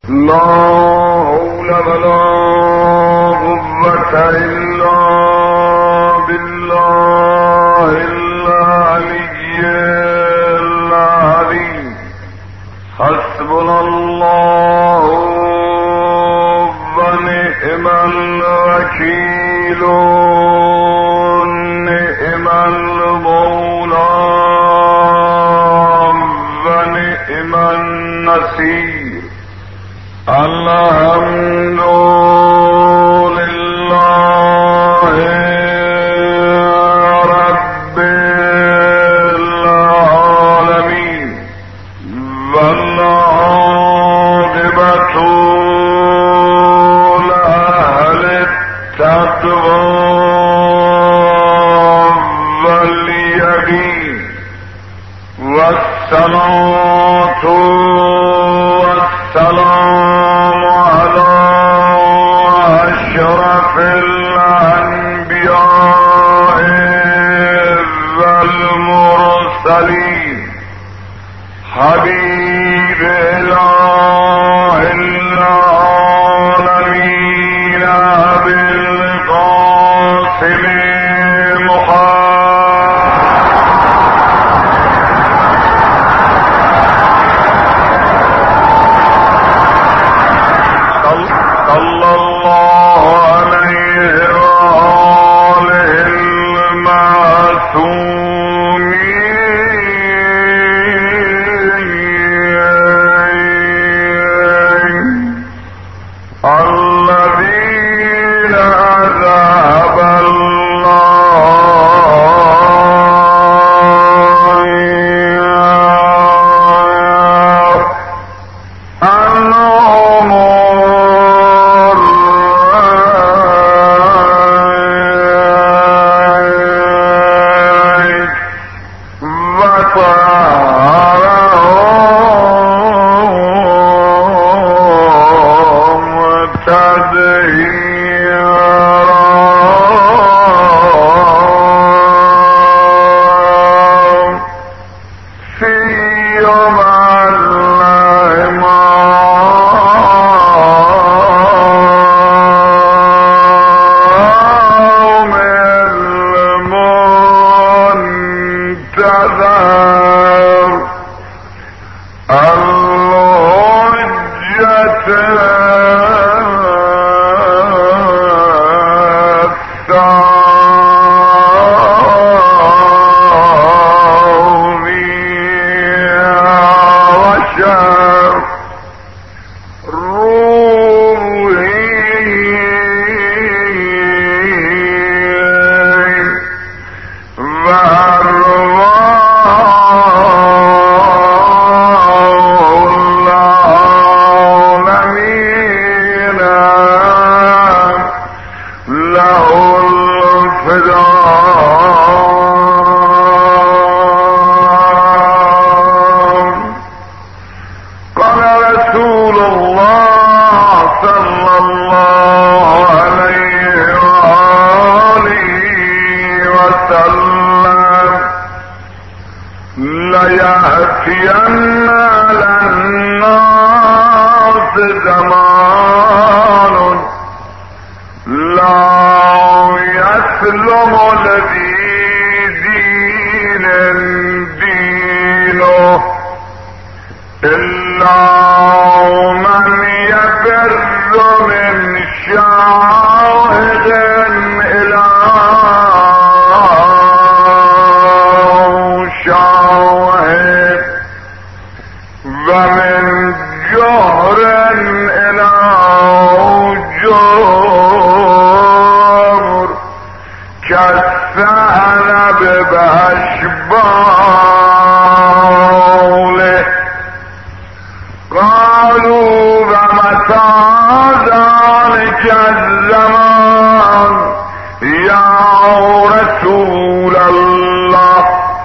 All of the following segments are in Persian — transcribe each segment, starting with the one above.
لا حول ولا قوة إلا بالله العلي العظيم. حسبنا الله ونعم الوكيل نعم المولى ونعم النصير. الحمد لله رب العالمين والعاقبة لأهل التقوى واليقين والصلاة والسلام على أشرف الأنبياء والمرسلين حبيب إله العالمين أبي القاسم صلى الله عليه وآله المعصومين الذين أذهب ليأتين على الناس زمان لا يسلم الذي دين دينه إلا من يفر من شاهد إلى شاهد ومن جهر إلى جهر كالثعلب بأشباله. قالوا ومتى ذلك الزمان يا رسول الله؟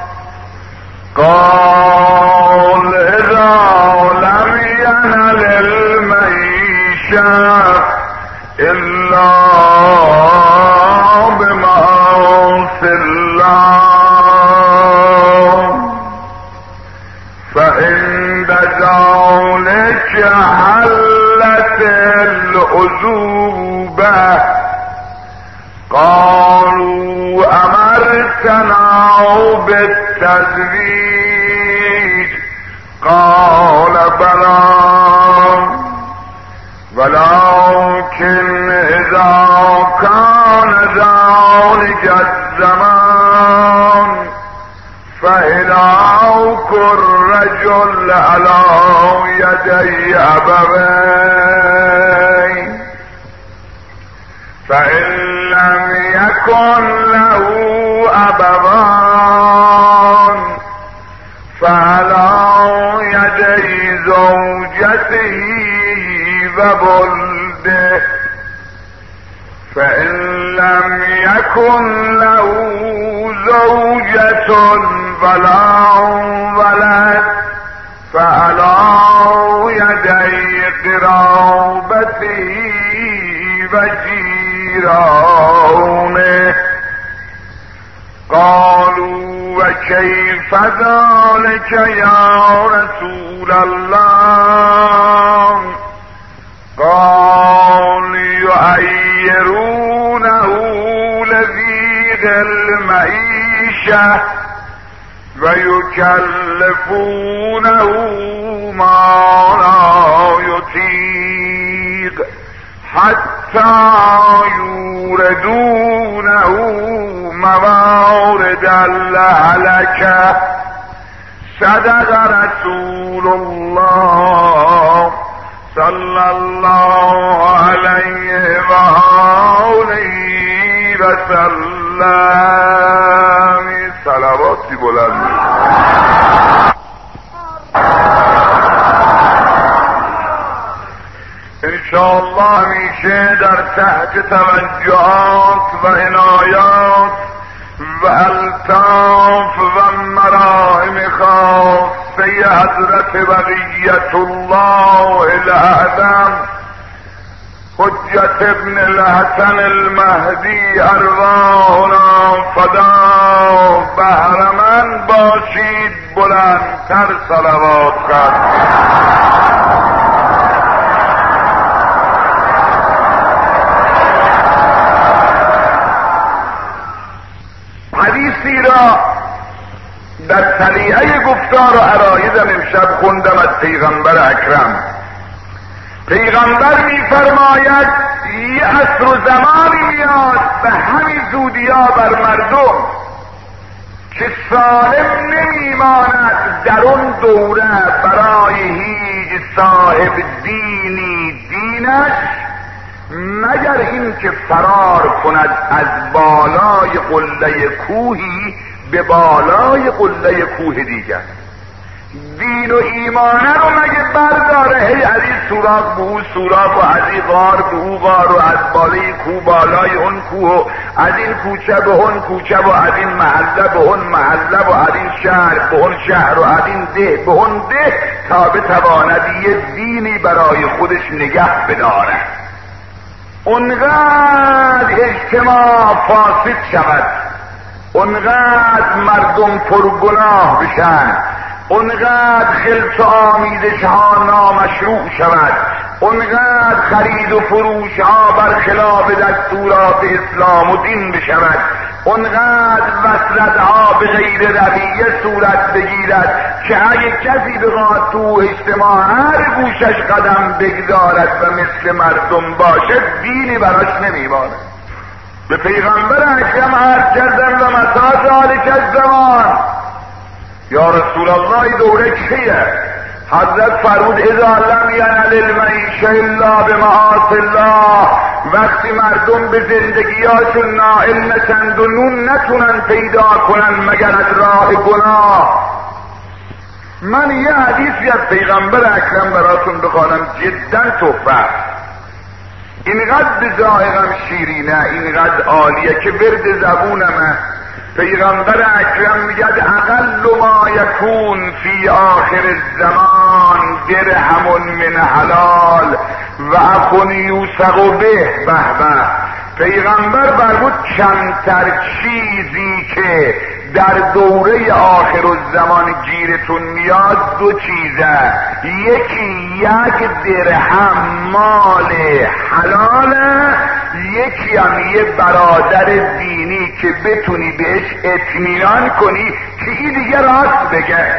قال إذا لم ينل المعيشة إلا بمعصية الله فإن ذلك حل العذوبة قالوا أمرتنا بالتزويج قال بلى ولكن إذا كان ذلك الزمان فإلهك الرجل على يدي أبوين فإن لم يكن له أبوان فعلى يدي زوجته وولده فإن لم يكن له زوجة ولا ولد فعلى يدي قرابته وجيرانه قالوا وكيف ذلك يا رسول الله قال يعيرونه لذيذ المعيشة ويكلفونه ما لا يطيق حتى يوردونه موارد الهلكة صدق رسول الله صلى الله عليه وآله وسلم. صلواتی بلند انشاءالله همیشه در تحت توجهات و عنایات و الطاف و مراحم خاصه حضرت بقیت الله الاعظم حجت ابن الحسن المهدی ارواحنا فدا بهرمند باشید. بلندتر صلوات خواهید. حدیثی را در طلیعه گفتار و عرایزم امشب خوندم از پیغمبر اکرم. پیغمبر میفرماید یه عصر و زمانی میاد به همین زودیا بر مردم که سالم نمیماند در اون دوره برای هیچ صاحب دینی دینش مگر این که فرار کند از بالای قله کوهی به بالای قله کوه دیگر. دین و ایمانه رو مگه برداره هی از این سوراخ به اون سوراخ و از این غار به اون غار و از بالای کوه بالای اون کوه و از این کوچه به اون کوچه و از این محله به اون محله و از این شهر به اون شهر و از این ده به اون ده تا بتواند یه دینی برای خودش نگه بداره. اونقدر اجتماع فاسد شود، اونقدر مردم پرگناه بشن، اونقدر خلط و آمیزش ها نامشروع شود، اونقدر خرید و فروش ها برخلاف دستورات اسلام و دین بشود، اونقدر وصلت ها به غیر رویه صورت بگیرد که اگه کسی بخواد تو اجتماع هر گوشش قدم بگذارد و مثل مردم باشد دینی براش نمیماند. به پیغمبر اکرم عرض کردن و متی ذلک الزمان، یا رسول الله دوره کیه؟ حضرت فرمود اذا لم ینل المعیشه الا بمعاصی الله، وقتی مردم به زندگیاشون نائل نشند و نون نتونن پیدا کنن مگر از راه گناه. من یه حدیثی از پیغمبر اکرم براتون بخوانم جدا تحفه، اینقدر به ذائقم شیرینه، اینقدر عالیه که ورد زبونمه. پیغمبر اکرم میگد اقل ما یکون فی آخر الزمان درهم من حلال و اخون یوسق به به. پیغمبر فرمود کمتر چیزی که در دوره آخر الزمان گیرتون میاد دو چیزه، یکی یک درهم مال حلاله، یکی هم یه برادر دینی که بتونی بهش اطمینان کنی که این دیگه راست بگه.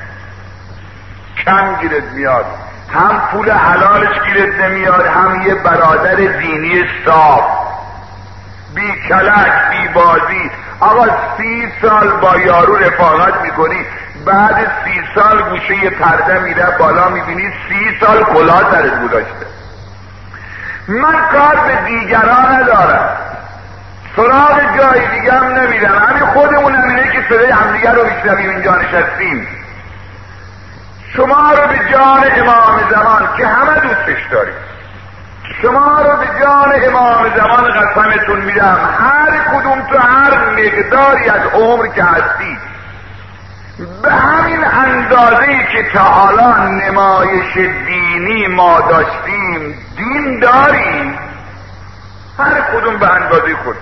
کم گیرت میاد، هم پول حلالش گیرت نمیاد، هم یه برادر دینی صاف، بی کلک بی بازی. آقا 30 سال با یارو رفاقت میکنی، بعد 30 سال گوشه پرده میره بالا میبینی 30 سال کلاه سرت گذاشته. من کار به دیگران ندارم، سراغ جای دیگه هم نمیدم، همین خودمون همینه که صدای همدیگر رو میشنویم اینجا نشستیم. شما رو به جان امام زمان که همه دوستش داریم، شما رو به جان امام زمان قسمتون میدم، هر کدوم تو هر مقداری از عمر که هستی به همین اندازه‌ای که تا حالا نمایش دینی ما داشتیم دین داریم، هر کدوم به اندازه خود،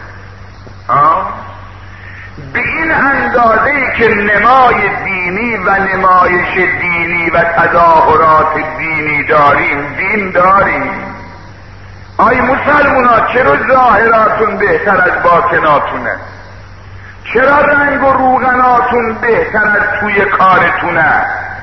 به این اندازه‌ای که نمای دینی و نمایش دینی و تظاهرات دینی داریم دین داریم. آی مسلمونا، چرا ظاهراتون بهتر از باطناتونه؟ چرا رنگ و روغناتون بهتر از توی کارتونه؟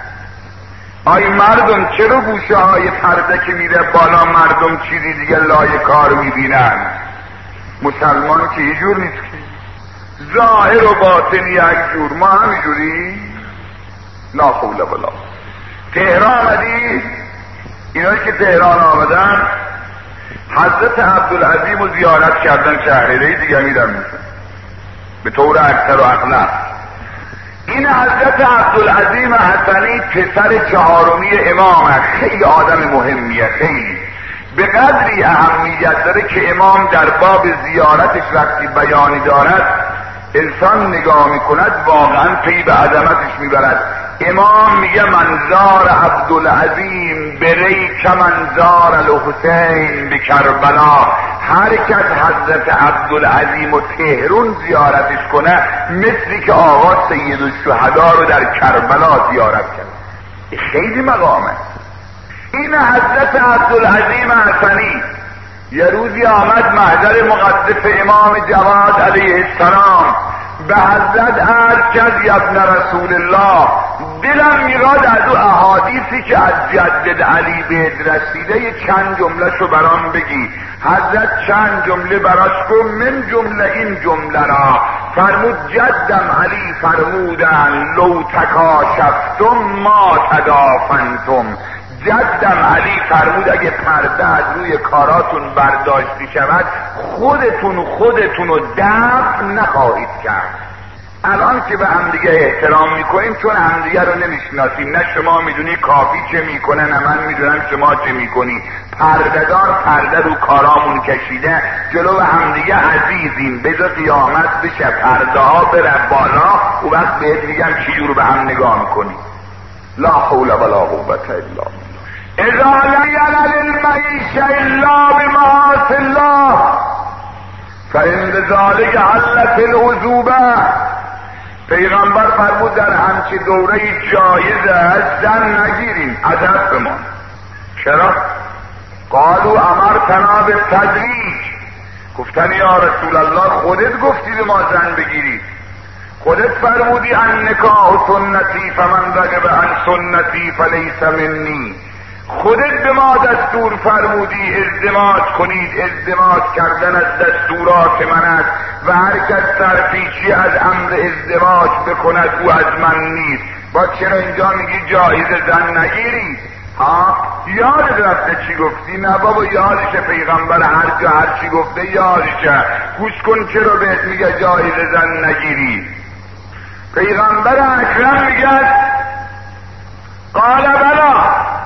آی مردم، چرا گوشه های پرده که میره بالا مردم چیزی دیگه لای کار میبینن؟ مسلمان که یه جور نیست که ظاهر و باطن یک جور، ما همینجوری؟ لا حول ولا. تهران آمدی؟ اینایی که تهران آمدن حضرت عبدالعظیم رو زیارت کردن، شهریه دیگه میرن میشن به طور اکثر و اغلب. این حضرت عبدالعظیم حسنی پسر چهارمی امام، خیلی آدم مهمیه، خیلی به قدری اهمیت داره که امام در باب زیارتش وقتی بیانی دارد انسان نگاه میکند واقعا پی به عظمتش میبرد. امام میگه منظار عبدالعظیم بریک منظار الحسین به کربلا. هر کس حضرت عبدالعظیم و تهرون زیارتش کنه مثلی که آقا سید الشهدا رو در کربلا زیارت کرد. خیلی مقامه. این حضرت عبدالعظیم حسنی یه روزی آمد محضر مقدس امام جواد علیه السلام، به حضرت عرض کرد یا ابن رسول الله، دلم میراد از او احادیثی که از جدد علی بهت رسیده یه چند جمله شو برام بگی. حضرت چند جمله براش گفت، من جمله این جمله را فرمود جدم علی فرمودن لو تکاشفتم ما تدافنتم. جدم علی فرمود اگه پرده از روی کاراتون برداشتی شود خودتون رو دفن نخواهید کرد. الان که به همدیگه احترام میکنیم چون همدیگه رو نمیشناسیم، نه شما میدونی کافی چه میکنه نه من میدونم شما چه میکنی، پردهدار پرده رو کارامون کشیده، جلو همدیگه عزیزیم، بذار قیامت بشه پرده ها بره بالا و وقت بهت میگم چی جور به هم نگاه میکنی. لا حول ولا قوة الا بالله. اذا لم ينل المعيش الا بمعاصي الله فان ذلك علت العذوبه. پیغمبر فرمود در همچی دوره جایز است زن نگیریم. عجب بمان. چرا؟ قالوا امرتنا بالتدریج. گفتن یا رسول الله خودت گفتی به ما زن بگیرید، خودت فرمودی ان نکاح سنتی فمن رغب عن سنتی فلیس منی. خودت به ما دستور فرمودی ازدواج کنید، ازدواج کردن از دستورات من است و هر کس سرپیچی از امر ازدواج بکند او از من نیست. با چرا اینجا میگی جایز زن نگیرید؟ ها یادت رفته چی گفتی؟ نه بابا یادشه، پیغمبر هر جا هر چی گفته یادشه. گوش کن چرا بهت میگه جایز زن نگیرید. پیغمبر اکرم میگه قال بلا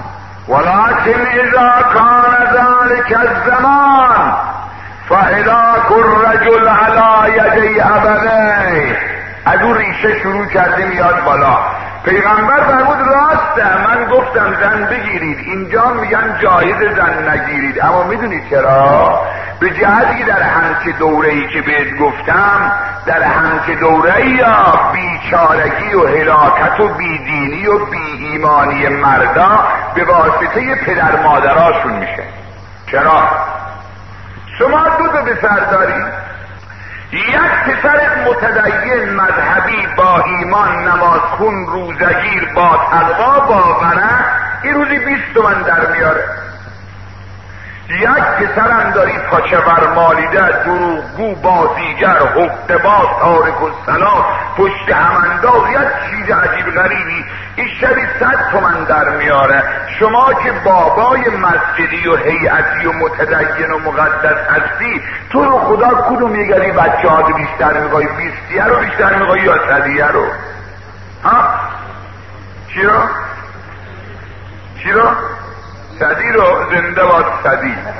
ولكن اذا كان ذلك الزمان فهلاك الرجل على يدي ابويه. از اون ریشه شروع کرده میاد بالا. پیغمبر فرمود راسته، من گفتم زن بگیرید، اینجا میگن جایز زن نگیرید. اما میدونید چرا؟ به جهتی در همچه دوره‌ای که بهت گفتم در همچه دوره یا بیچارگی و هلاکت و بیدینی و بی ایمانی مردا به واسطه پدر مادراشون میشه. چرا؟ شما دو پسر داری، یک پسر متدین مذهبی با ایمان نمازخون روزگیر با تقوا باوره این روزی 20 تومن در میاره. یک پسرم داری پاچور مالیده، دروغگو، بازیگر، حقه‌باز، تارک الصلاة، پشت همانداز، یک چیز عجیب غریبی این شبی 100 تومن در میاره. شما که بابای مسجدی و هیئتی و متدین و مقدس هستی، تو رو خدا کدوم یگری بچه ها رو بیشتر میخوای؟ 20 رو بیشتر میخوای یا 100 رو؟ ها؟ چی رو؟ 100 رو زنده باد 100.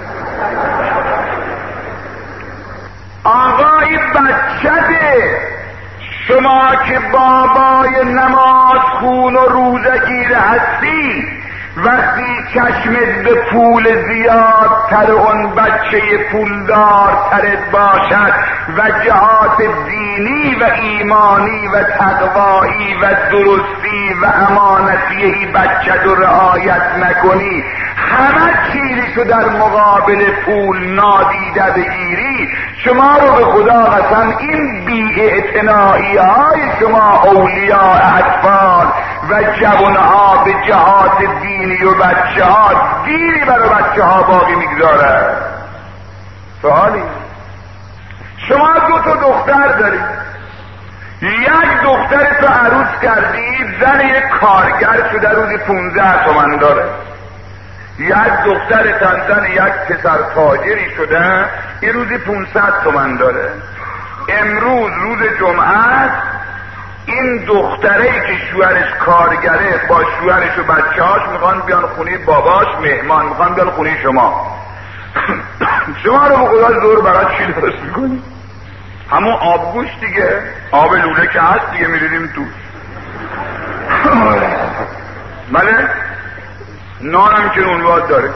آقای بچه شما که بابای نماز خون و روزگیر هستی، وقتی چشمت به پول زیادتر اون بچه پولدار ترت باشد و جهات دینی و ایمانی و تقوایی و درستی و امانتی ای بچه رو رعایت نکنی، همه چیزشو در مقابل پول نادیده بگیری، شما رو به خدا قسم این بی‌اعتنایی های شما اولیاء اطفال و جوانها به جهات دینی و بچه ها دیری برای بچه ها باقی میگذاره. سوالی، شما 2 دختر دارید، یک دختر تو عروس کردی، زن یک کارگر شده روزی 15 تومن داره. یک دختر زن یک پسر تاجری شده این روزی 500 تومن داره. امروز روز جمعه است، این دختره که شوهرش کارگره با شوهرش و بچه‌هاش میخوان بیان خونه باباش مهمان، میخوان بیان خونه شما. شما رو به خدا زور برای چی درست میکنی؟ همون آبگوش دیگه، آب لوله که هست دیگه میریدیم تو. بله نان هم که اونواد داره،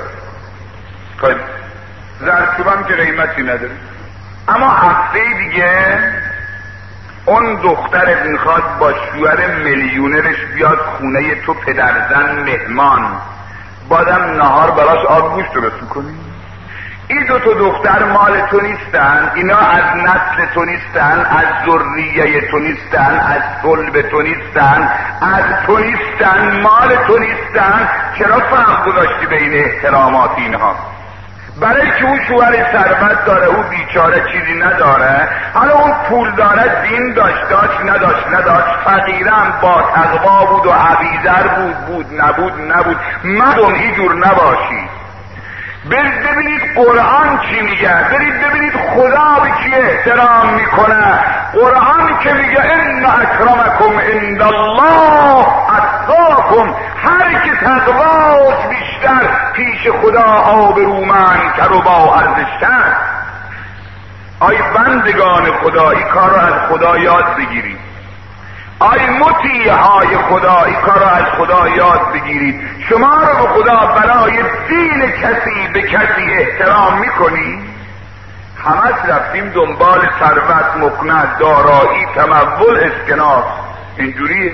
زرچوب هم که قیمتی نداره. اما هفته دیگه اون دخترت میخواد با شوهر میلیونرش بیاد خونه تو پدرزن مهمان، بعدم نهار براش آبگوش درست میکنی. این 2 دختر مال تو نیستن، اینا از نسل تو نیستن، از ذریه تو نیستن، از صلب تو نیستن، از تو نیستن، مال تو نیستن. چرا فرق گذاشتی بین احترامات اینها؟ برای که اون شوهر ثروت داره، او بیچاره چیزی نداره، حالا اون پول داره، دین داشت نداشت، فقیرم با تقوا بود و عبیدر بود نبود. مردم اینجور نباشی. برید ببینید قرآن چی میگه، برید ببینید خدا به کی احترام میکنه. قرآن که میگه ان اکرمکم عند الله اتقاکم، هر که تقواش بیشتر پیش خدا آبرومندتر و با ارزشتر. آی بندگان خدا، این کار رو از خدا یاد بگیرید. آی مطیع های خدا، این کار رو از خدا یاد بگیرید. شما رو به خدا برای دین کسی به کسی احترام میکنی؟ همه رفتیم دنبال ثروت، مکنت، دارایی، تمول، اسکناس، اینجوریه.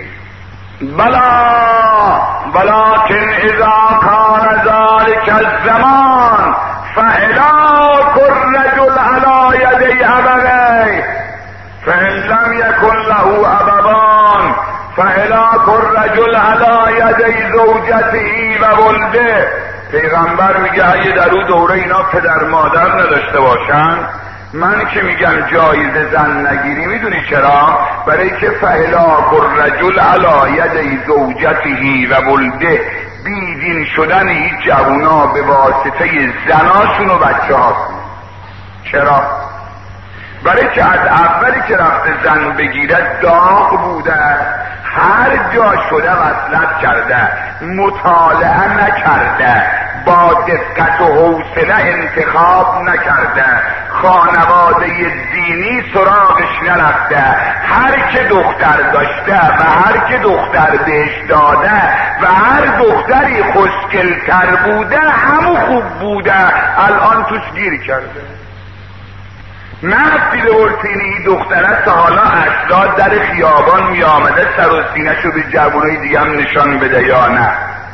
بلکن اذا کان ذلك الزمان فهلاك الرجل على يدي ابويه فان لم يكن له ابوان فهلاك الرجل على يدي زوجته و ولده. پیغمبر میگه اگه در اون دوره اینا پدر مادر نداشته باشن، من که میگم جایزه زن نگیری، میدونی چرا؟ برای که فهلاک الرجل علی ید زوجته و ولده، بیدین شدن این جوونا به واسطه زناشون و بچه هاشون. چرا؟ برای که از اولی که رفته زن بگیره داغ بوده، هر جا شده وصلت کرده، مطالعه نکرده، با دقت و حوصله انتخاب نکرده، خانواده دینی سراغش نرفته. هر که دختر داشته و هر که دختر بهش داده و هر دختری خوشگل‌تر بوده همو خوب بوده، الان توش گیر کرده. نرفتی بپرسینی این دختره تا حالا اسراد در خیابان می آمده سر و سینه‌شو به جوانای دیگه هم نشان بده یا نه؟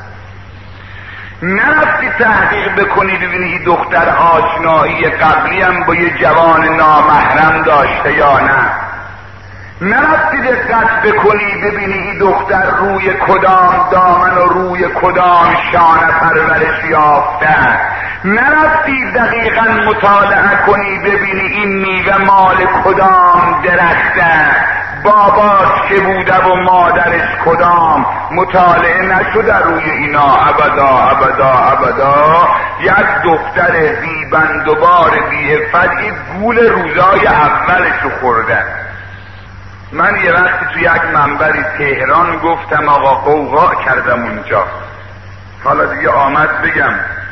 نرفتی تحقیق بکنی ببینی این دختر آشنایی قبلی هم با یه جوان نامحرم داشته یا نه؟ نرفتی دقت بکنی ببینی این دختر روی کدام دامن و روی کدام شانه پرورش یافته؟ نرفتی دقیقا مطالعه کنی ببینی این میوه مال کدام درخته؟ باباش که بوده و مادرش کدام؟ مطالعه نشده روی اینا؟ ابدا ابدا ابدا. یک دختر بی‌بندوبار بی‌عفت این گول روزای اولشو خورده. من یه وقتی تو یک منبری تهران گفتم آقا قوقا کردم اونجا، حالا دیگه آمد بگم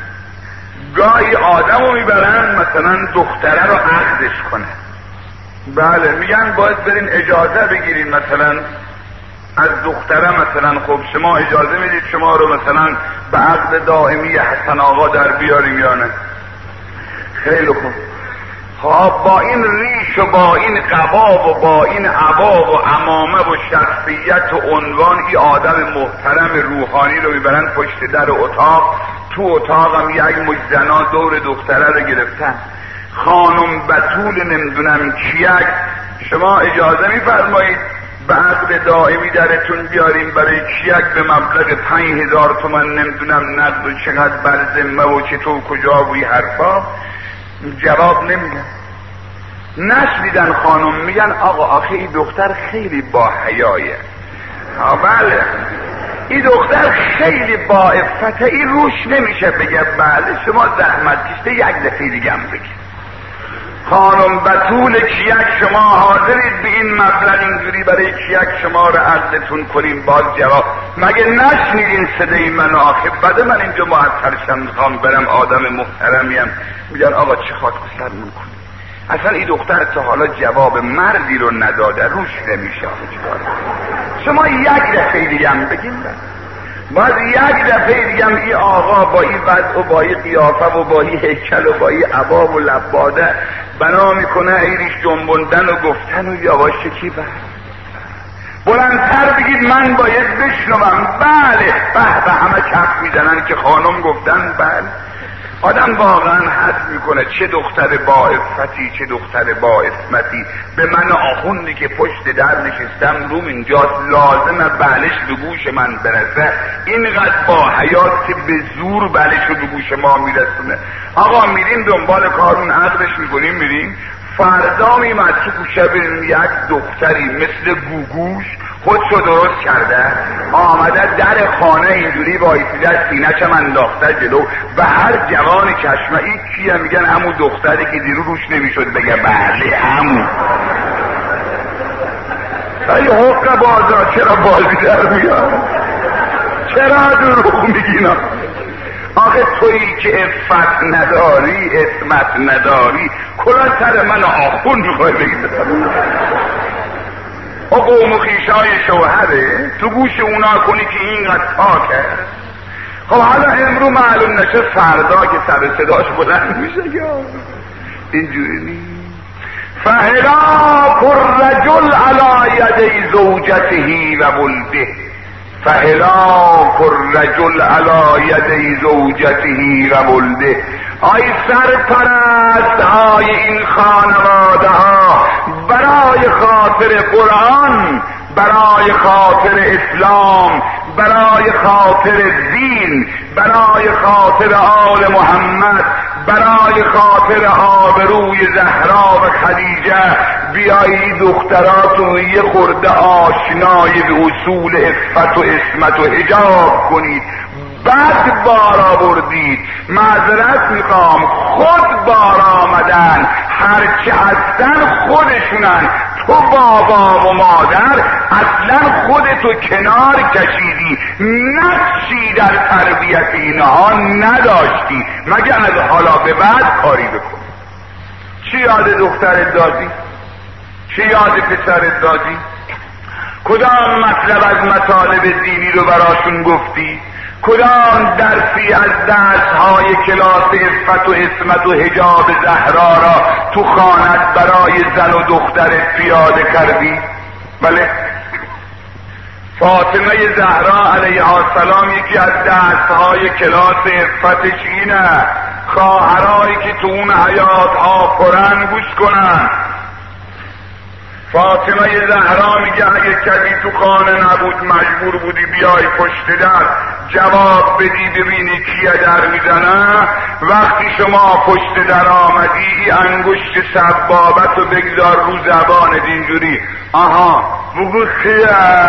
گاهی آدم رو میبرن مثلا دختره رو عقدش کنه. بله میگن باید برین اجازه بگیرین مثلا از دختره، مثلا خب شما اجازه میدید شما رو مثلا به عقد دائمی حسن آقا در بیاریم یا نه؟ خیلی خوب. خب با این ریش و با این قبا و با این عبا و عمامه و شخصیت و عنوان این آدم محترم روحانی رو میبرن پشت در اتاق. تو اتاقم یک مجت زنا دور دختره رو گرفتن. خانم بتول نمیدونم کیک، شما اجازه میفرمایید به عقد دائمی درتون بیاریم برای کیک به مبلغ 5000 تومان نمیدونم نقد و چقدر بر ذمه و چطور کجا و این حرفا؟ جواب نمیدن. نشنیدن خانم میگن آقا آخه این دختر خیلی با حیایه. بله این دختر خیلی با عفته، این روش نمیشه بگه بله شما زحمت کشته یک دفعه دیگه هم بگید. خانم بتول کیک شما حاضرید به این مبلغ اینجوری برای کیک شما رو عقدتون کنیم؟ باز جواب مگه نشنیدین صدای من؟ آخه بده من اینجا معطرشم میخوام برم آدم محترمیم. میگن آقا چه خاطر سرمون کنیم؟ اصلا این دختر تا حالا جواب مردی رو نداده، روش نمیشه. شما یک دفعه دیگه هم بگیم باز یک دفعه دیگه هم این آقا با این وضع و با این قیافه و با این هیکل و با این عبا و لباده بنا میکنه ایریش جنبوندن و گفتن و یواش شکیبه. بلندتر بگید من باید بشنوم. بله به همه کف میزنن که خانم گفتن. بله آدم واقعا حس میکنه چه دختر با عفتی، چه دختر با عصمتی. به من آخوندی که پشت در نشستم روم اینجاست، لازمه بلش به گوش من برسه. اینقدر با حیات که به زور بلش رو به گوش ما میرسونه. آقا میریم دنبال کارون عقدش میکنیم میریم، فردا میمد تو کوچه بریم یک دختری مثل گوگوش خودشو درست کرده آمده در خانه اینجوری وایسیده سینه‌شم انداخته جلو و هر جوان چشمه این کیه؟ میگن همون دختری که دیرو روش نمیشد بگه بله همون. ای حق بازار چرا بازی در میاد؟ چرا دروغ میگینا؟ آخه تویی که عفت نداری عصمت نداری کلا سر من آخون میخوای بگید او قوم و خیشای شوهره تو گوش اونا کنی که اینقدر پاکه. خب حالا امرو معلوم نشه فردا که سر صداش بلند میشه یا اینجوری نیست. فهلاک الرجل علی یدی زوجته و ولده، فهلاک الرجل علی یدی زوجته و ولده. آی سرپرست های این خانواده ها برای خاطر قرآن، برای خاطر اسلام، برای خاطر دین، برای خاطر آل محمد، برای خاطر آبروی زهرا و خدیجه بیایید دختراتون یه خورده آشنای به اصول عفت و عصمت و حجاب کنید. بعد بار آوردید، معذرت میخوام، خود بار آمدن، هرچه هستن خودشونن. تو بابا و مادر اصلا خودتو کنار کشیدی، نقشی در تربیت اینها نداشتی، مگه از حالا به بعد کاری بکن. چی یاد دخترت دادی؟ چی یاد پسرت دادی؟ کدام مطلب از مطالب دینی رو براشون گفتی؟ کدام درسی از درسهای کلاس عفت و عصمت و حجاب زهرا را تو خانت برای زن و دخترت پیاده کردی؟ بله، فاطمه زهرا علیها السلام یکی از درسهای کلاس عفتش اینه. خواهرایی که تو اون حیاتها پرن گوش کنن. فاطمه زهرا میگه اگه کسی تو خانه نبود مجبور بودی بیای پشت در جواب بدی ببینی کیه در میزنه. وقتی شما پشت در آمدی انگشت سبابت رو بگذار رو زبانت اینجوری، آها بگو کیه،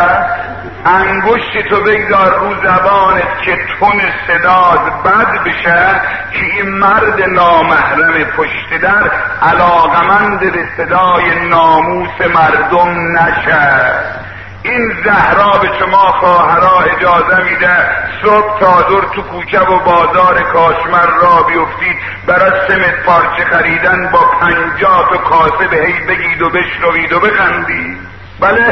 انگشت تو بگذار رو زبانت که تون صدات بد بشه که این مرد نامحرم پشت در علاقمند به صدای ناموس مردم نشه. این زهرا به شما خواهرها اجازه میده صبح تا دور تو کوچه و بازار کاشمر را بیفتید برای سمت پارچه خریدن با 50 تا کاسه به هی بگید و بشنوید و بخندید. بله،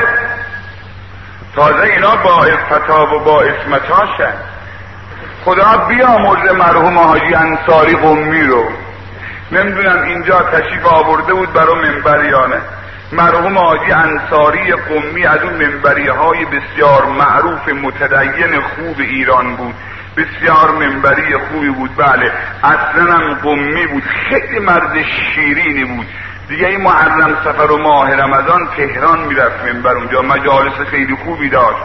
تازه اینا با عفتا و با عصمتاشن. خدا بیامرزه مرحوم حاجی انصاری قمی رو. نمیدونم اینجا تشریف آورده بود برای منبر یا نه. مرحوم حاجی انصاری قمی از اون منبری های بسیار معروف متدین خوب ایران بود، بسیار منبری خوبی بود. بله، اصلا هم قمی بود، خیلی مرد شیرینی بود. دیگه این محرم سفر و ماه رمضان تهران میرفت منبر، اونجا مجالس خیلی خوبی داشت.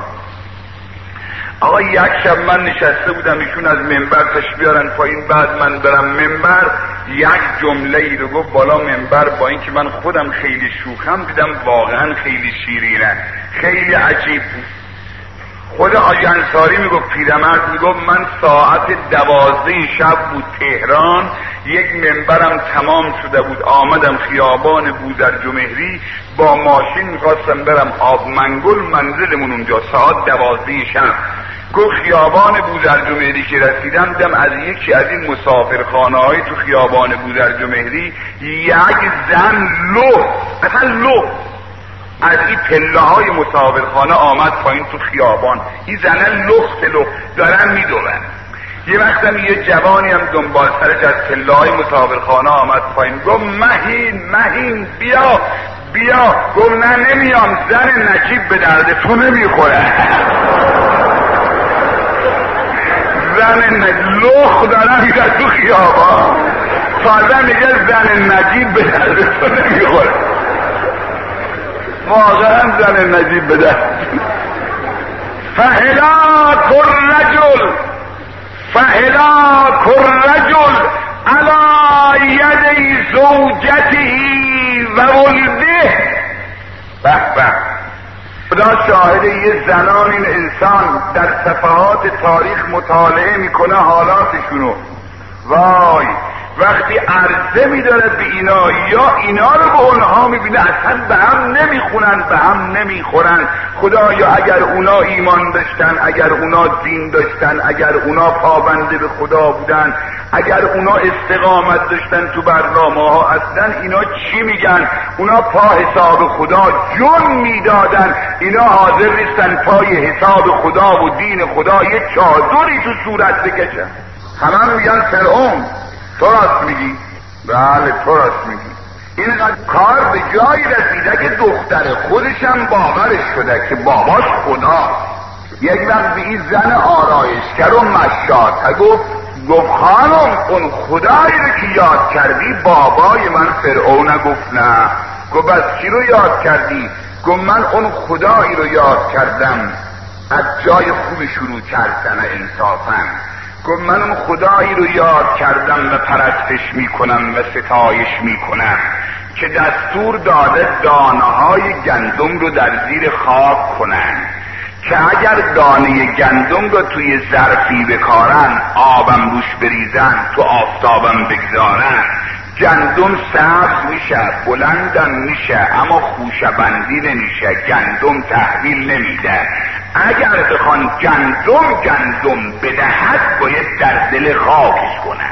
آقا یک شب من نشسته بودم ایشون از منبر تشریف بیارن پایین، بعد من برم منبر یک جمله ای رو گفت بالا منبر، با اینکه من خودم خیلی شوخم دیدم واقعا خیلی شیرینه، خیلی عجیب بود. خود حاجی انصاری میگفت، پیرمرد میگفت من ساعت 12 شب بود تهران، یک منبرم تمام شده بود، آمدم خیابان بوزرجمهری با ماشین میخواستم برم آب منگل، منزلمون اونجا ساعت 12 شب. گفت خیابان بوزرجمهری که رسیدم دیدم از یکی از این مسافرخانه های تو خیابان بوزرجمهری یک زن لو از این پله های مسافرخانه آمد پایین تو خیابان. این زنه لخت دارن میدونن. یه وقتم یه جوانی هم دنبال سرش از پله های مسافرخانه آمد پایین، گفت مهین بیا. گفت نه نمیام، زن نجیب به درد تو نمیخوره. زن لخت دارن میره تو خیابان، تازه میگه زن نجیب به درد تو نمیخوره. واقعا زن نجیب بده. فهلاک الرجل علی ید زوجته و ولده. به خدا شاهد، یه زنان این انسان در صفحات تاریخ مطالعه میکنه حالاتشونو. وای، وقتی عرضه میداره به اینا یا اینا رو به اونها میبینه اصلا به هم نمیخونن، به هم نمیخورن. خدایا اگر اونا ایمان داشتن، اگر اونا دین داشتن، اگر اونا پابنده به خدا بودن، اگر اونا استقامت داشتن تو برنامه ها، اصلا اینا چی میگن؟ اونا پا حساب خدا جون میدادن. اینا حاضر نیستن پای حساب خدا و دین خدا یه چادری تو صورت بکشن. همه میگن فرعون. تو راست میگی؟ بله تو راست میگی. اینقدر کار به جایی رسیده که دختر خودشم باورش شده که باباش خدا. یک وقت به این زن آرایشگر و مشاطه گفت خانم اون خدایی رو که یاد کردی بابای من فرعون. گفت نه. گفت بس چی رو یاد کردی؟ گفت من اون خدایی رو یاد کردم از جای خوبی شروع کردن انصافا. گفت من اون خدایی رو یاد کردم و پرستش میکنم و ستایش میکنم که دستور داده دانه های گندم رو در زیر خاک کنن، که اگر دانه گندم رو توی ظرفی بکارن، آبم روش بریزن، تو آفتابم بگذارن، گندم سبز میشه، بلندم میشه، اما خوشبندی نمیشه، گندم تحویل نمیده. اگر بخوان گندم بدهد باید در دل خاکش کنن.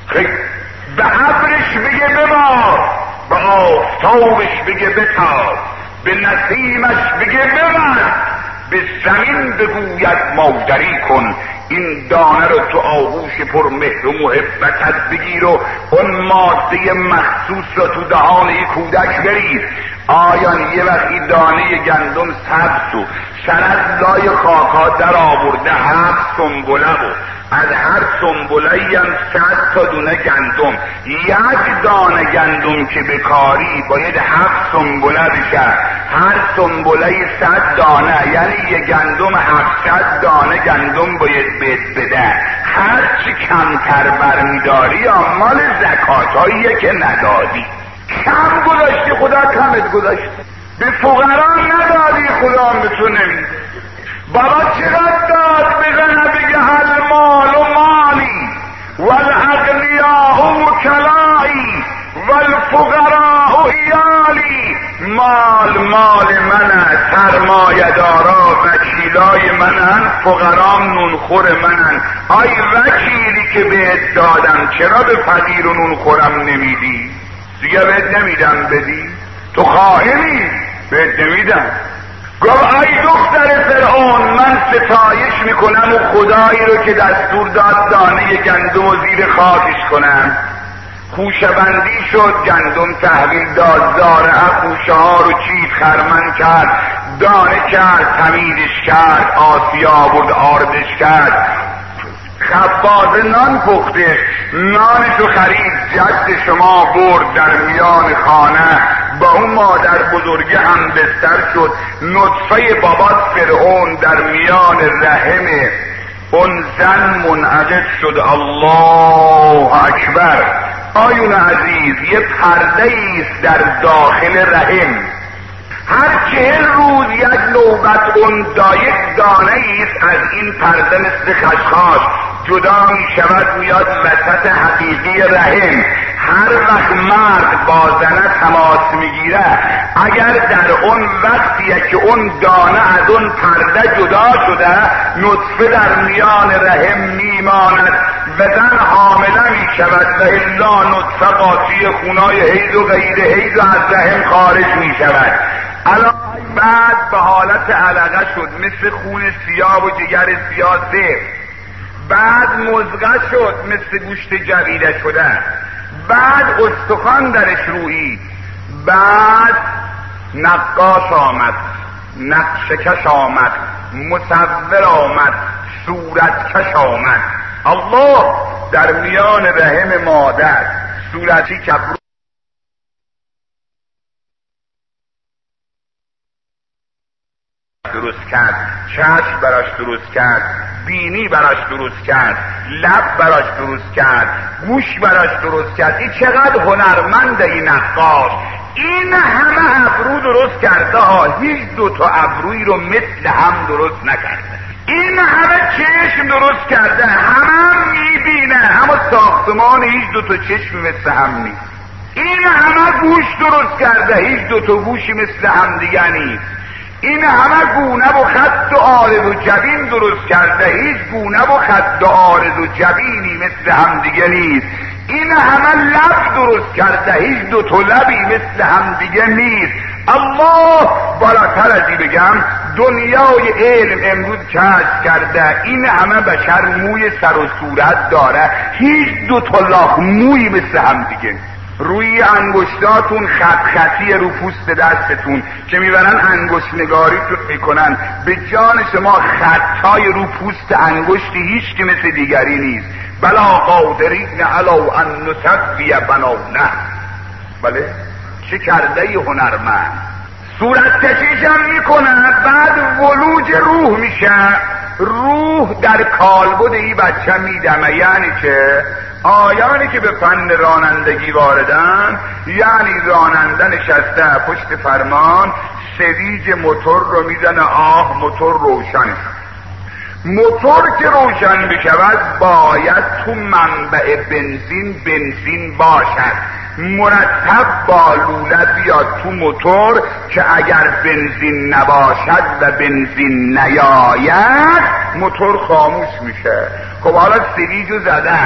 به ابرش بگه ببار، به آفتابش بگه بتاب، به نسیمش بگه ببر، به زمین بگوید مادری کن، این دانه رو تو آغوش پر مهر و محبتت بگیر و اون ماده مخصوص رو تو دهان یک کودک بریز. آیا یه وقتی دانه گندم سبز و سر از لای خاکا در آورده 7 سنبله و از هر سنبله هم 100 تا دونه گندم، یک دانه گندم که بکاری باید 7 سنبله بشه، هر سنبله 100 دانه، یعنی یه گندم 700 دانه گندم باید بهت بده. هرچی کمتر برمیداری یا مال زکاتاییه که ندادی. کم گذاشتی خدا کمت گذاشتی، به فقرا ندادی خدا به تو نمیده. بابا چقدر داد بزنه بگه المال و مالی والاغنیاء وکلائی والفقراء ایالی. مال منه، سرمایه دارا وکیلای منن، فقرام نونخور منن. آی وکیلی که بهت دادم چرا به فقیر و نونخورم نمیدی؟ دیگه بهت نمیدم بدی؟ تو خائنی، بهت نمیدم. گفت ای دختر فرعون، من ستایش میکنم و خدایی رو که دستور داد دانه گندم و زیر خاکش کنم. خوشه بندی شد، گندم تحویل داد، زارعه خوشه ها رو چید، خرمن کرد، دانه کرد، تمیزش کرد، آسیا برد آردش کرد. خباز نان پخته، نانشو خرید، جد شما برد در میان خانه، با اون مادر بزرگه هم بستر شد. نطفه بابات فرعون در میان رحم اون زن منعقد شد. الله اکبر. آیون عزیز، یه پرده ایست در داخل رحم، هر 40 روز یک نوبت اون یک دانه ایست از این پرده مثل خشخاش جدا می شود، میاد وسط حقیقی رحم. هر وقت مرد با زنه تماس میگیره، اگر در اون وقتیه که اون دانه از اون پرده جدا شده، نطفه در میان رحم میماند و زن حامله می شود و الا نطفه قاطی خونای حیض و غیر حیض و از رحم خارج می شود. بعد به حالت علقه شد، مثل خون سیاه و جگر سیاه سفت. بعد مزغه شد، مثل گوشت جویده شده. بعد استخوان درش رویید. بعد نقاش آمد، نقشکش آمد، مصور آمد، صورتکش آمد. الله در میان رحم مادر صورتی که درست کرد، چشم براش درست کرد، بینی براش درست کرد، لب براش درست کرد، گوش براش درست کرد. این چقدر هنرمنده این نقاش. این همه ابرو درست کرده ها، هیچ 2 تا ابروی رو مثل هم درست نکرده. این همه چشم درست کرده، هم میبینه، اما ساختمان هیچ 2 تا چشم مثل هم نیست. این همه گوش درست کرده، هیچ 2 تا گوشی مثل هم دیگه نیست. این همه گونه و خط و عارض و جبین درست کرده، هیچ گونه و خط و عارض و جبینی مثل هم دیگه نیست. این همه لب درست کرده، هیچ 2 تا لبی مثل هم دیگه نیست. الله بالاتر از این بگم، دنیای علم امروز کشف کرده این همه بشر موی سر و صورت داره، هیچ 2 تا لاخ موی مثل هم دیگه. روی انگشتاتون خط خطی رو پوست دستتون که میبرن انگشت نگاریتون میکنن، به جان شما خطای رو پوست انگشتی هیچ که مثل دیگری نیست. بلا قادرین علی ان نسوی بنانه. بله چه کرده ای هنرمند. صورت کشیش هم میکنه، بعد ولوج روح میشه. روح در کالبد این بچه میدمه. یعنی که آیانی که به فن رانندگی واردن، یعنی راننده نشسته پشت فرمان، سویج موتور رو میزنه، موتور روشن. موتور که روشن بشود باید تو منبع بنزین باشد، مرتب با لوله بیاد تو موتور که اگر بنزین نباشد و بنزین نیاید موتور خاموش میشه. خب حالا سویجو زدن،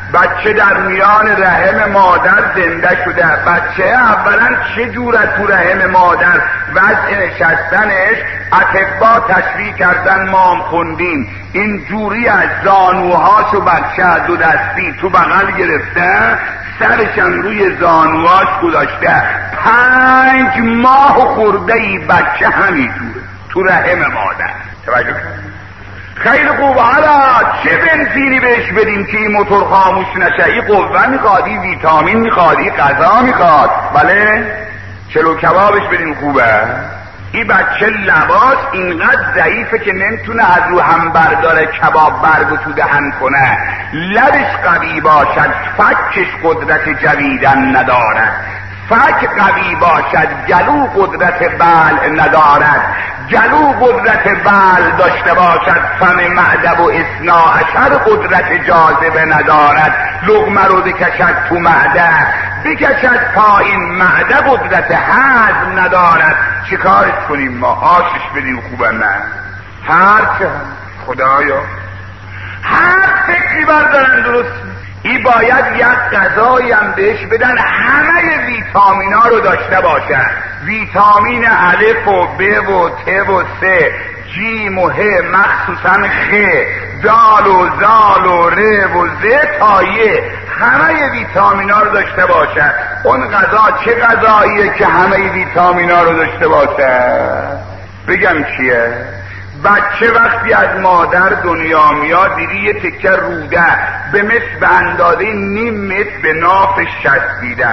بچه در میان رحم مادر زنده شده. بچه اولا چه جور از تو رحم مادر وضع نشستنش اطبا تشریح کردن، ما هم خوندیم این جوری از زانوهاشو بچه دو دستی تو بغل گرفته، سرشم روی زانوهاش گذاشته، 5 ماه خورده ای بچه همینجوره تو رحم مادر. توجه کنید. خیلی خوب. حالا چه بنزینی بهش بدیم که این موتور خاموش نشه؟ این قوه میخواد، این ویتامین میخواد، این غذا میخواد. بله چلو کبابش بدیم خوبه. این بچه لباس اینقدر ضعیفه که نمیتونه از رو هم برداره کباب برگو تو دهن کنه. لبش قوی باشد، فکش قدرت جویدن ندارد. فک قوی باشد، گلو قدرت بلع ندارد. گلو قدرت بلع داشته باشد، فم معدب و 12 قدرت جاذبه ندارد. لقمه رو بکشد تو معده، بکشد پایین، معده قدرت هضم ندارد. چه کارش کنیم ما؟ آشش بدیم خوبه؟ نه، هرچه خدایا هر فکری بردارن درست. این باید یک غذایی هم بهش بدن همه ویتامینا رو داشته باشن. ویتامین الف و ب و ت و س، جیم و ه، مخصوصا خ، دال و زال و ر و ز تا ی، همه ویتامینا رو داشته باشن. اون غذا چه غذاییه که همه ویتامینا رو داشته باشه؟ بگم چیه؟ بچه وقتی از مادر دنیا میاد، دیدی یه تکه روده به اندازه نیم متر به نافش چسبیده،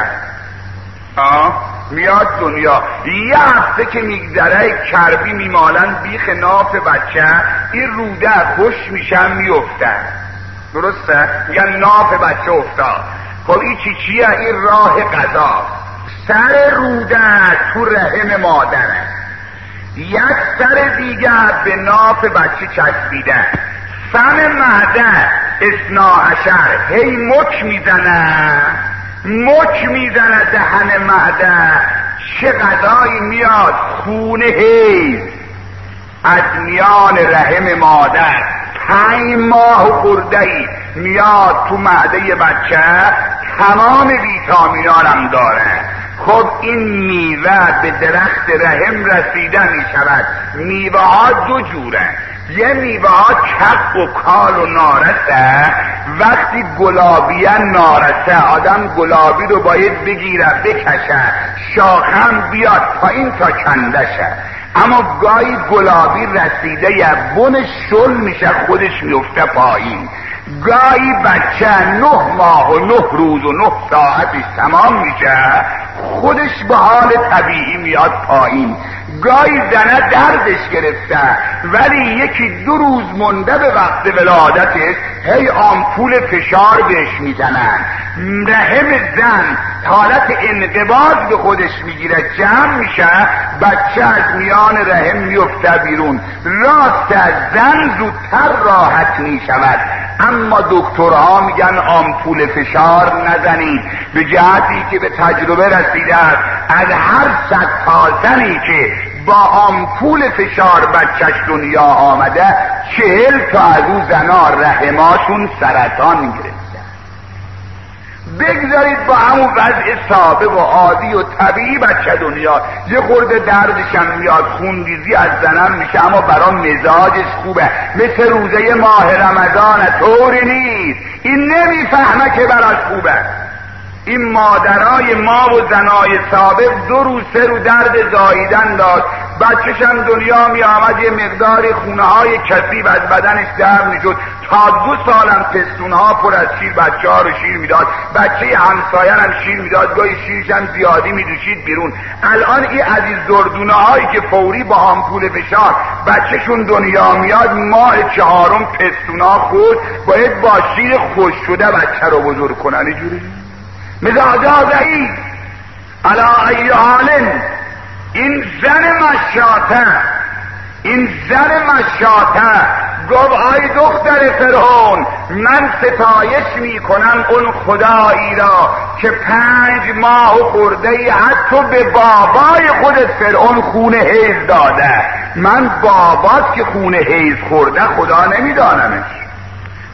میاد دنیا. یه هفته که میگذره کربی میمالن بیخ ناف بچه، این روده خوش میشن میفته. درسته؟ میگن ناف بچه افتاد. خب این چیه؟ این راه غذا. سر روده تو رحم مادره، یک سر دیگر به ناف بچه چسبیده. فم معده 12 هی مک میزنه دهن معده. چه غذایی میاد؟ خونه حیض از میان رحم مادر 5 ماه خورده ای میاد تو معده بچه، تمام ویتامینان هم داره. خب این میوه به درخت رحم رسیده می شود. میوه ها 2 جوره. یه میوه ها چق و کال و نارسه. وقتی گلابیه نارسه، آدم گلابی رو باید بگیره بکشه، شاخم بیاد پایین تا کندشه. اما گاهی گلابی رسیده یه بنش شل میشه، خودش میفته پایین. گاهی بچه 9 ماه و 9 روز و 9 ساعتش تمام میشه، خودش به حال طبیعی میاد پایین. گاهی زنه دردش گرفته ولی 1-2 روز مونده به وقت ولادتش، هی آمپول فشار بهش میزنن. رحم زن حالت انقباض به خودش میگیره، جمع میشه، بچه از میان رحم میفته بیرون. راست از زن زودتر راحت میشود، اما دکترها میگن آمپول فشار نزنید، به جهتی که به تجربه رسیده است از هر 100 تا زنی که با آمپول فشار بچهش دنیا آمده، 40 تا از اون زنا رحماشون سرطان گرفته. بگذارید با همون وضع سابق و عادی و طبیعی بچه دنیا، یه خورده دردشم میاد، خونریزی از زنم میشه، اما برای مزاجش خوبه، مثل روزه ماه رمضان. طوری نیست، این نمیفهمه که براش خوبه. این مادرای ما و زنای سابق 2 روز 3 روز درد زاییدن داشت، بچه‌شم دنیا می آمد، یه مقدار خونه های کثیف از بدنش در می شد، تا 2 سالم پستونها پر از شیر بچه ها رو شیر می داد، بچه همساین هم شیر می داد، گاهی شیرش هم زیادی می دوشید بیرون. الان این عزیز دردونه هایی که فوری با آمپول فشار بچه‌شون دنیا میاد، ماه 4م پستونها خود باید با شیر خوش شده بچه رو بزرگ کنن. اینجوری مزاجا ضعیف. علا ای حال این زن مشاطه گفت آی دختر فرعون، من ستایش می کنم اون خدایی را که 5 ماه خورده ای حتی به بابای خودت فرعون خون حیض داده. من بابات که خون حیض خورده خدا نمیدانمش.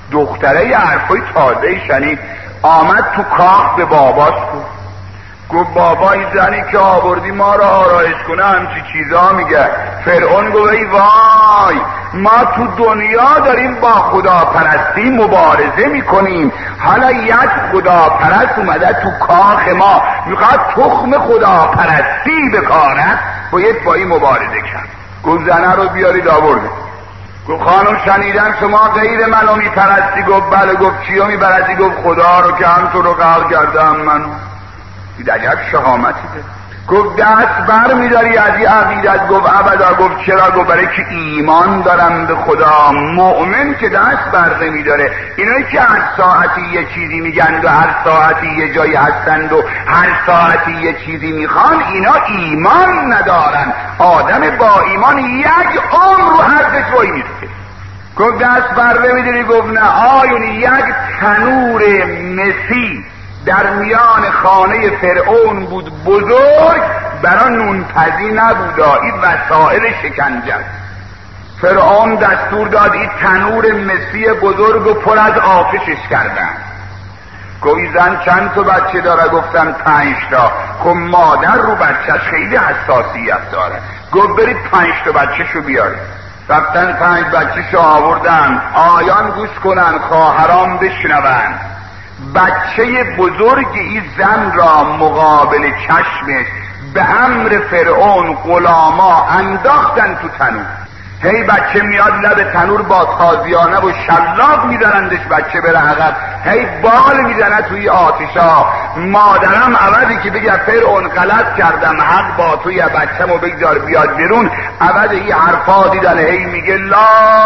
دختره یه حرفای تازه شنید، آمد تو کاخ به باباش گفت بابا این زنی که آوردی ما را آرایش کنه همچی چیزا میگه. فرعون گفت ای وای، ما تو دنیا داریم با خداپرستی مبارزه میکنیم، حالا یک خداپرست اومده تو کاخ ما میخواد تخم خداپرستی بکارد، باید با این مبارزه کرد. گفت زنه رو بیارید آورده. گفت خانم شنیدم شما غیر منو میپرستی؟ گفت بله. گفت چیو میپرستی؟ گفت خدا رو که همطور رو قهر کردم منو. این عجب شهامتی ده. گفت دست بر میداری از این عقیدت؟ گفت ابدا. گفت چرا؟ گفت برای که ایمان دارم به خدا. مؤمن که دست بر نمیداره. اینایی که هر ساعتی یه چیزی میگن و هر ساعتی یه جایی هستند و هر ساعتی یه چیزی میخوان، اینا ایمان ندارن. آدم با ایمان یک عمر رو حرفش وای میسته. گفت دست بر نمیداری؟ گفت نه. آیون یک تنور مسی در میان خانه فرعون بود بزرگ، برای نونپزی نبودا، این وسایل شکنجه. فرعون دستور داد این تنور مسی بزرگ و پر از آتشش کردن. گوی زن چند تا بچه داره؟ گفتن 5 تا. خب مادر رو بچهش خیلی حساسیت داره. گفت برید 5 تا بچه شو بیارید. رفتن 5 بچه شو آوردن. آیان گوش کنن، خواهران بشنون. بچه بزرگ این زن را مقابل چشمش به امر فرعون غلاما انداختن تو تنور. هی بچه میاد لب تنور با تازیانه و شلاق میزنندش بچه بره عقب، هی بال میزنه توی آتشا. مادرم عوضی که بگه فرعون غلط کردم حق با توی بچه‌مو بگذار بیاد بیرون، عوض این حرفا دیدن هی میگه لا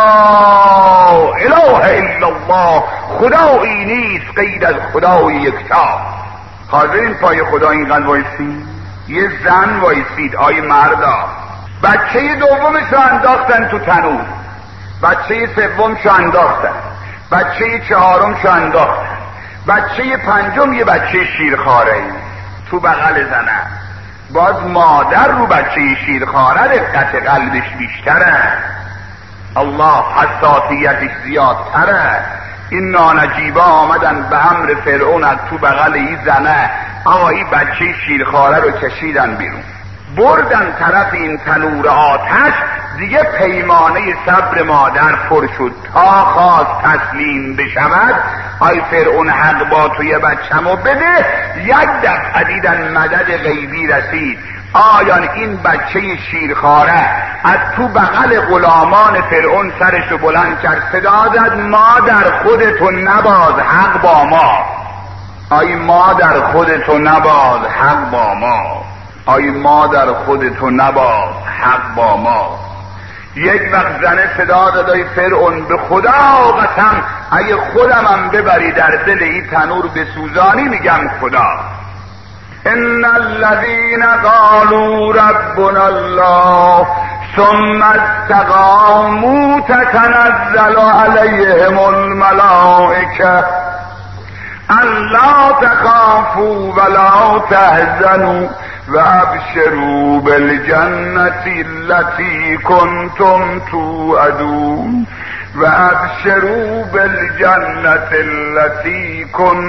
اله الا الله، خدایی نیست غیر از خدای یکتا. حاضرین پای خدا اینقدر وایسید؟ یه زن وایسید. آی مردا، بچه دومشو انداختن تو تنور، بچه سومشو انداختن، بچه چهارمشو انداختن، بچه پنجم یه بچه شیرخواره تو بغل زنه. باز مادر رو بچه شیرخواره دقت قلبش بیشتره، الله حساسیتش زیادتره. این نانجیبا آمدن به امر فرعون از تو بغل این زنه، آقایی بچه شیرخواره رو کشیدن بیرون، بردن طرف این تنور آتش. دیگه پیمانه صبر مادر پر شد تا خواست تسلیم بشود. آی فرعون حق با توی بچه‌مو بده. یک دفعه دیدن مدد غیبی رسید. آیان این بچه شیرخواره از تو بغل غلامان فرعون سرشو بلند کرد، صدا زد مادر خودتو نباز حق با ما. آی مادر خودتو نباز حق با ما. آی مادر خودتو نباز حق با ما. یک وقت زنه صدا داد ای فرعون به خدا قسم اگه خودمم ببری در دل این تنور بسوزانی میگم خدا. ان الذين قالوا ربنا الله ثم استقاموا تتنزل عليهم الملائكه الا تخافوا ولا تحزنوا وابشروا بالجنة التي كنتم توعدون وابشروا بالجنة التي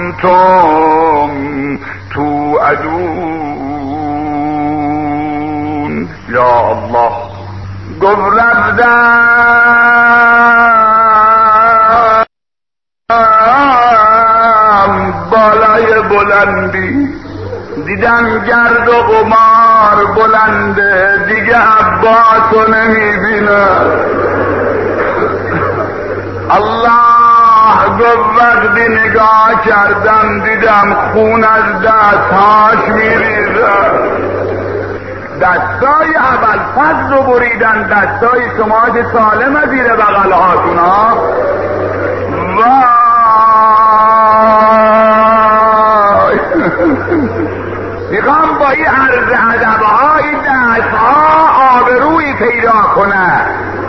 كنتم توعدون. یا الله. گفت رفتم بالای بلندی، دیدم گرد و غبار بلنده، دیگه عباسو نمیبینم. الله گفت وقتی نگاه کردم دیدم خون از دستهاش میریزم. دستای ابوالفضل رو بریدن، دستای شما که سالم زیر بغلهاتون ها. میخوام با این عرض ادب‌ها این دست‌ها آبرویی پیدا کنه.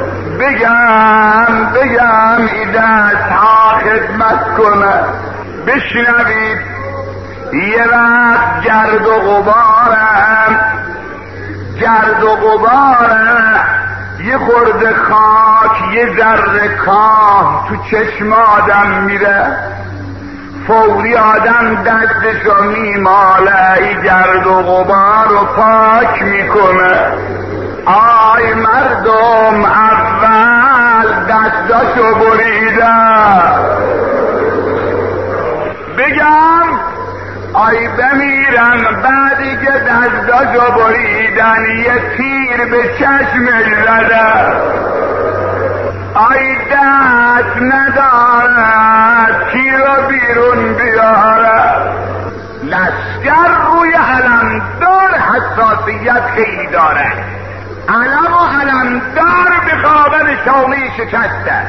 بگم این دست‌ها خدمت کنه. بشنوید یه وقت گرد و غباره یه خورده خاک، یه ذره کاه تو چشم آدم میره، فوری آدم دستشو میماله، ای گرد و غبار رو پاک میکنه. آی مردم اول دستاشو بریده، بگم آی بمیرم بعدی که دستاشو بریدن یه تیر به چشمش زده، آی دست ندارد تیر رو بیرون بیاره. لشکر روی علمدار حساسیت خیلی داره، علم و علمدار به خابر شامی شکسته،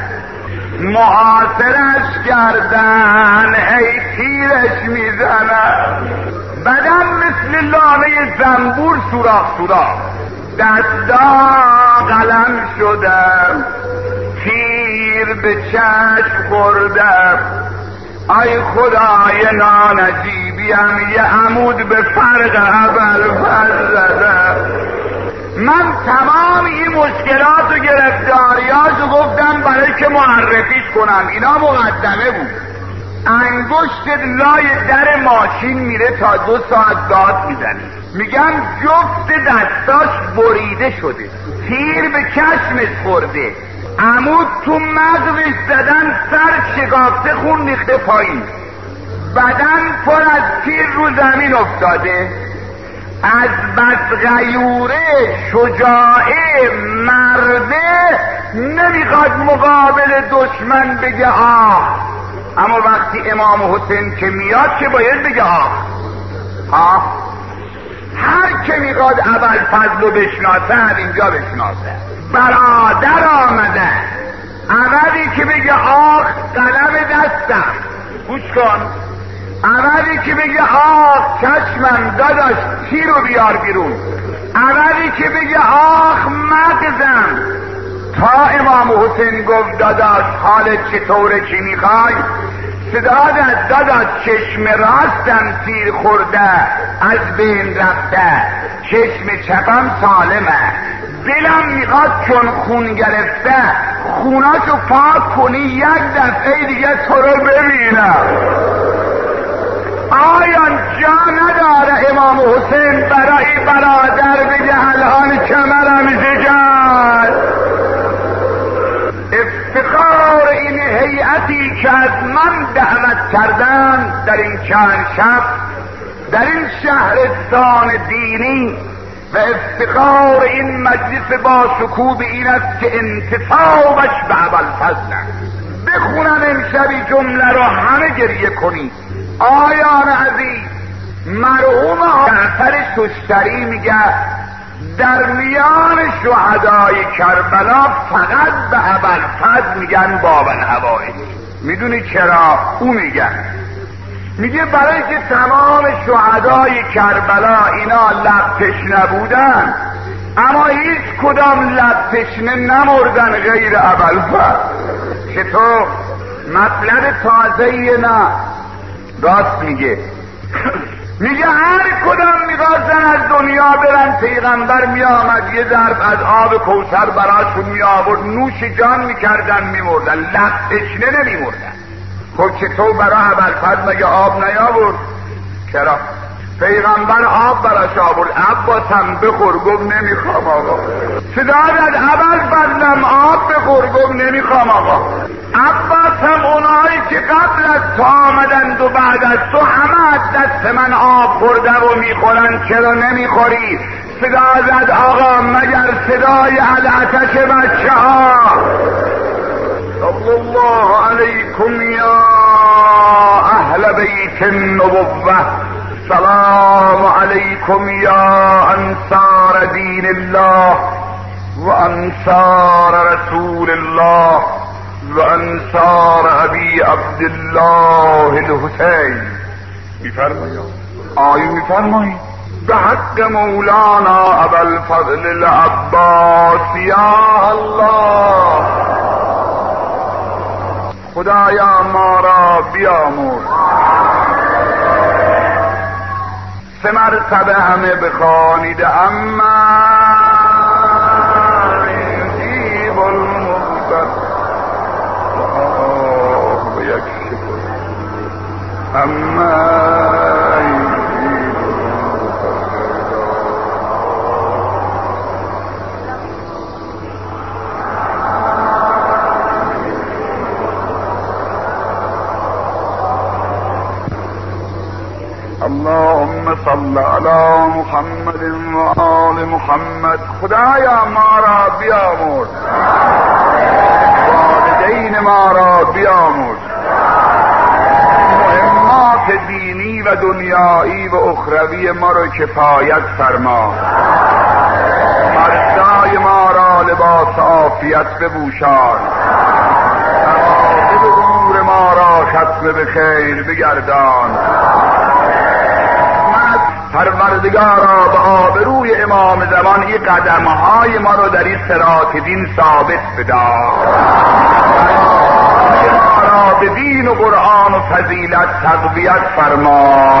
محاصرش کردن ای تیرش میزنه، بدن مثل لانه زنبور سوراخ سوراخ، دستا قلم شده، تیر به چشم خورده. ای خدای نانجیبیم یه عمود به فرق ابوالفضل زده. من تمام این مشکلات و گرفتاریات رو گفتم برای که معرفیش کنم، اینا مقدمه بود. انگشت لای در ماشین میره تا 2 ساعت داد میزنی، میگم جفت دستاش بریده شده، تیر به چشمش خورده، عمود تو مغزش زدن، سر شکافته، خون ریخته پایین، بدن پر از تیر رو زمین افتاده. از بس غیوره شجاعه مرده نمیخواد مقابل دشمن بگه آه، اما وقتی امام حسین که میاد که باید بگه آه. هر که میخواد ابوالفضل رو بشناسه اینجا بشناسه. برادر آمده، اولی که بگه آخ قلم دستم، گوش کن، اولی که بگه آخ چشمم داداش تیر رو بیار بیرون، اولی که بگه آخ مغزم، تا امام حسین گفت داداش حالت چطوره چی میخوای، صدا داداش چشم راستم تیر خورده از بین رفته، چشم چپم سالمه، دلم میخواد چون خون گرفته خوناشو پاک کنی یک دفعه دیگه تو رو ببینم. آیا جا نداره امام حسین برای برادر بگه الان کمرم زجر؟ افتخار این هیئتی که از من دعوت کردن در این چند شب در این شهرستان دینی و افتخار این مجلس با شکوه این است که انتصابش به ابوالفضل بخونن امشبی جمله رو همه گریه کنید. آیان عزیز، مرحوم جعفر ششتری میگه در میان شهدای کربلا فقط به ابوالفضل میگن باب الهوائج. میدونی چرا؟ او میگه برای که تمام شهدای کربلا اینا لب تشنه بودن، اما هیچ کدام لب تشنه نمردن غیر ابوالفضل. چطور؟ مطلب تازه‌ای نه، راست میگه. میگه هر کدام میخواستن از دنیا برن، پیغمبر میآمد یه ظرف از آب کوثر براشون میآورد، نوش جان میکردن میمردن، لب تشنه نمیمردن. خب چطور برای ابوالفضل مگه آب نیاورد؟ چرا؟ پیغمبر آب براش آورد، عباس هم بخور، گفت نمیخوام آقا. صدا داد ابوالفضلم آب بخور، گفت نمیخوام آقا. عباس هم اونایی که قبل از تو آمدند و بعد از تو همه از دست من آب خورده و میخورن، چرا نمیخوری؟ صدا زد آقا مگر صدای العطش بچه ها. صلی الله علیکم یا اهل بیت النبوة، سلام علیکم یا انصار دین الله و انصار رسول الله و انصار ابی عبدالله الحسین. میفرمایید به حق مولانا ابوالفضل العباس یا الله. خدایا ما را بیامرز. 3 مرتبه همه بخوانید اما اللهم صل على محمد و آل محمد. خدایا ما را بیامرز، والدین ما را بیامرز، مهمات دینی و دنیایی و اخروی ما را کفایت فرما، مردای ما را لباس عافیت بپوشان، عواقب امور ما را ختم به خیر بگردان. پروردگارا به آبروی امام زمان این قدمهای ما رو در این صراط دین ثابت بدار، ما را به دین و قرآن و فضیلت تقویت فرما.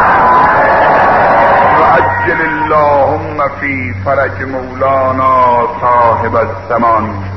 و عجل اللهم فی فرج مولانا صاحب الزمان.